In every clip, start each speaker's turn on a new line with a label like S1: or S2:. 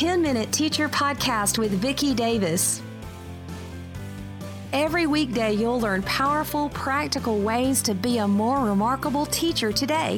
S1: 10-Minute Teacher Podcast with Vicki Davis. Every weekday, you'll learn powerful, practical ways to be a more remarkable teacher today.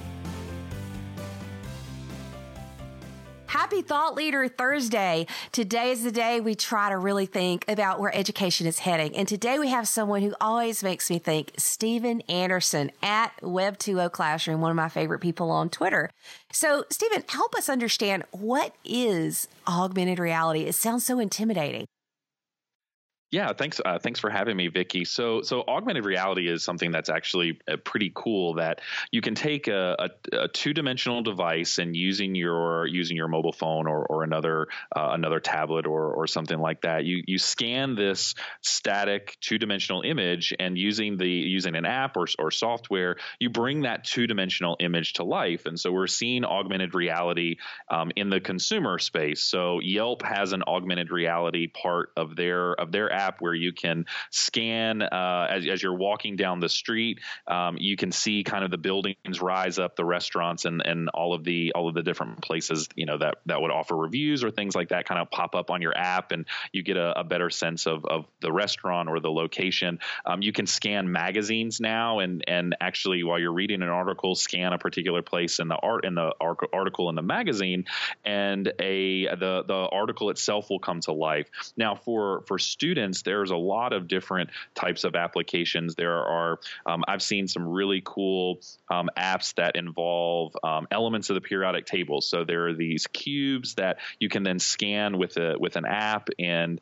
S1: Happy Thought Leader Thursday. Today is the day we try to really think about where education is heading. And today we have someone who always makes me think, Steven Anderson at Web2O Classroom, one of my favorite people on Twitter. So, Steven, help us understand, what is augmented reality? It sounds so intimidating.
S2: Yeah, thanks for having me, Vicki. So augmented reality is something that's actually pretty cool, that you can take a two-dimensional device and using your mobile phone or another tablet or something like that, you scan this static two-dimensional image, and using an app or software, you bring that two-dimensional image to life. And so we're seeing augmented reality in the consumer space. So Yelp has an augmented reality part of their app where you can scan as you're walking down the street. You can see kind of the buildings rise up, the restaurants, and all of the different places that would offer reviews or things like that kind of pop up on your app, and you get a better sense of the restaurant or the location. You can scan magazines now, and actually while you're reading an article, scan a particular place in the article in the magazine, and the article itself will come to life. Now for students, there's a lot of different types of applications. There are, I've seen some really cool apps that involve elements of the periodic table. So there are these cubes that you can then scan with an app. And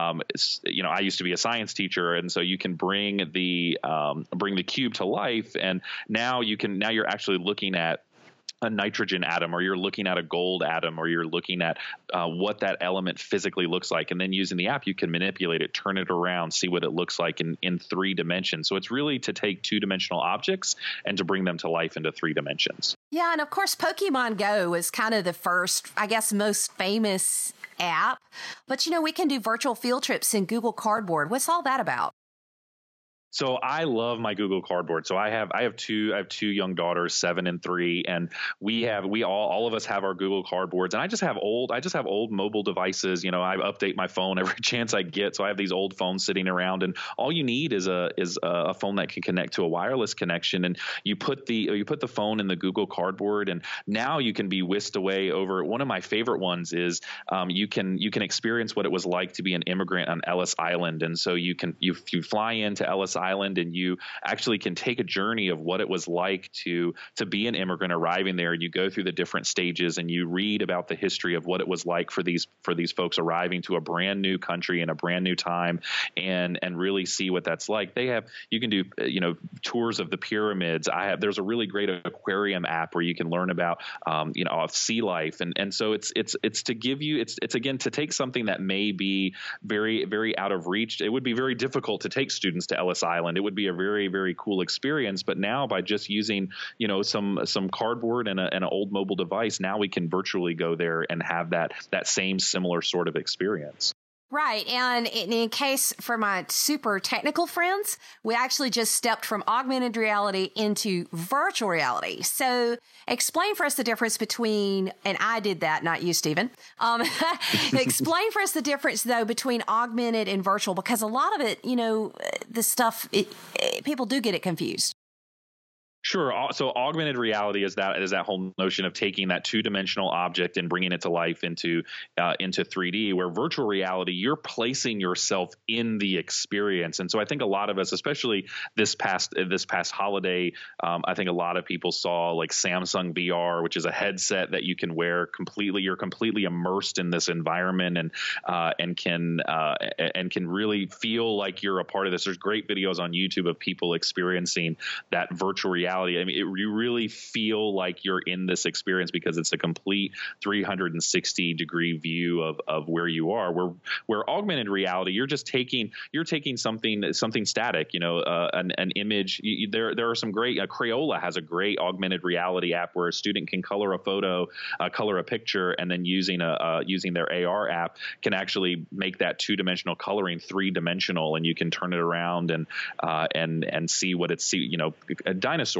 S2: I used to be a science teacher, and so you can bring the cube to life. And now you're actually looking at a nitrogen atom, or you're looking at a gold atom, or you're looking at what that element physically looks like. And then using the app, you can manipulate it, turn it around, see what it looks like in 3 dimensions. So it's really to take 2-dimensional objects and to bring them to life into 3 dimensions.
S1: Yeah, and of course, Pokemon Go is kind of the first, I guess, most famous app. But, we can do virtual field trips in Google Cardboard. What's all that about?
S2: So I love my Google Cardboard. So I have two young daughters, 7 and 3, and we all of us have our Google Cardboards. And I just have old mobile devices. I update my phone every chance I get. So I have these old phones sitting around, and all you need is a phone that can connect to a wireless connection. And you put the phone in the Google Cardboard, and now you can be whisked away over. One of my favorite ones is you can experience what it was like to be an immigrant on Ellis Island. And so you fly into Ellis Island, and you actually can take a journey of what it was like to be an immigrant arriving there. You go through the different stages, and you read about the history of what it was like for these folks arriving to a brand new country in a brand new time, and really see what that's like. You can do tours of the pyramids. There's a really great aquarium app where you can learn about sea life, and so it's to give you it's again to take something that may be very, very out of reach. It would be very difficult to take students to Ellis Island. It would be a very, very cool experience. But now, by just using, some cardboard and an old mobile device, now we can virtually go there and have that same similar sort of experience.
S1: Right. And in case for my super technical friends, we actually just stepped from augmented reality into virtual reality. So explain for us the difference between, and I did that, not you, Steven. Explain for us the difference, though, between augmented and virtual, because a lot of it, the stuff, people do get it confused.
S2: Sure. So augmented reality is that whole notion of taking that two-dimensional object and bringing it to life into 3D, where virtual reality, you're placing yourself in the experience. And so I think a lot of us, especially this past holiday, I think a lot of people saw like Samsung VR, which is a headset that you can wear completely. You're completely immersed in this environment, and can really feel like you're a part of this. There's great videos on YouTube of people experiencing that virtual reality. I mean, you really feel like you're in this experience because it's a complete 360-degree view of where you are. Where augmented reality, you're taking something static, an image. There are some great. Crayola has a great augmented reality app where a student can color a photo, color a picture, and then using their AR app can actually make that two-dimensional coloring three-dimensional, and you can turn it around and see what it's dinosaurs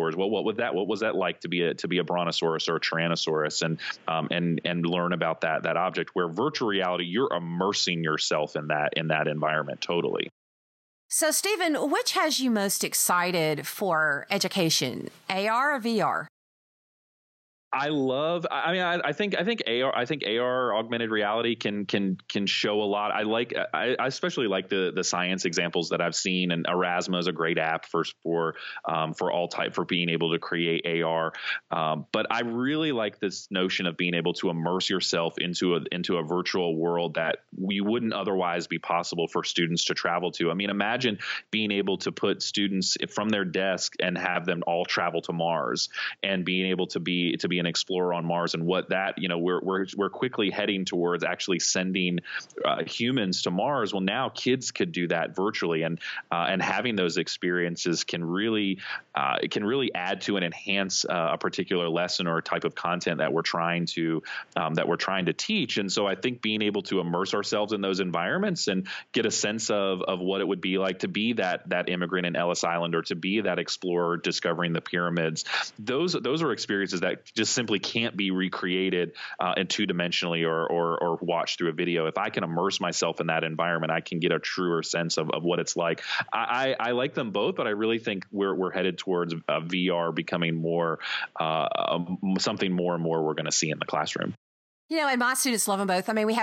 S2: dinosaurs. Well, what was that like to be a brontosaurus or a tyrannosaurus, and learn about that object. Where virtual reality, you're immersing yourself in that environment totally.
S1: So, Stephen, which has you most excited for education, AR or VR?
S2: I think AR, augmented reality, can show a lot. I especially like the science examples that I've seen, and Erasmus is a great app for being able to create AR. But I really like this notion of being able to immerse yourself into a virtual world that we wouldn't otherwise be possible for students to travel to. I mean, imagine being able to put students from their desk and have them all travel to Mars, and being able to be an explorer on Mars, and what that, we're quickly heading towards actually sending humans to Mars. Well, now kids could do that virtually, and having those experiences can really add to and enhance a particular lesson or type of content that we're trying to teach. And so I think being able to immerse ourselves in those environments and get a sense of what it would be like to be that immigrant in Ellis Island, or to be that explorer discovering the pyramids, those are experiences that just simply can't be recreated in two-dimensionally or watched through a video. If I can immerse myself in that environment, I can get a truer sense of what it's like. I like them both, but I really think we're headed towards VR becoming more something more and more we're going to see in the classroom.
S1: And my students love them both. I mean, we have